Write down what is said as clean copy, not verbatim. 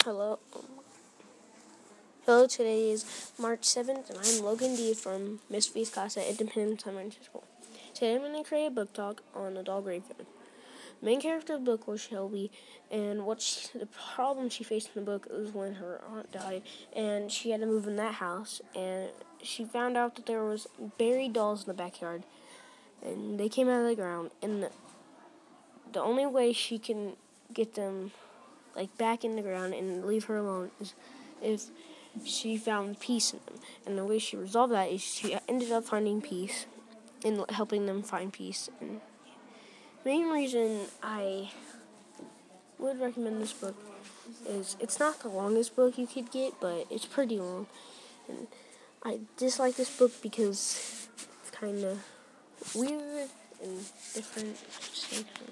Hello. Hello, today is March 7th, and I'm Logan D. from Miss V's class at Independence Elementary School. Today I'm going to create a book talk on a doll graveyard. The main character of the book was Shelby, and the problem she faced in the book was when her aunt died, and she had to move in that house, and she found out that there was buried dolls in the backyard, and they came out of the ground, and the only way she can get them back in the ground and leave her alone is if she found peace in them. And the way she resolved that is she ended up finding peace and helping them find peace. And the main reason I would recommend this book is it's not the longest book you could get, but it's pretty long. And I dislike this book because it's kind of weird and different.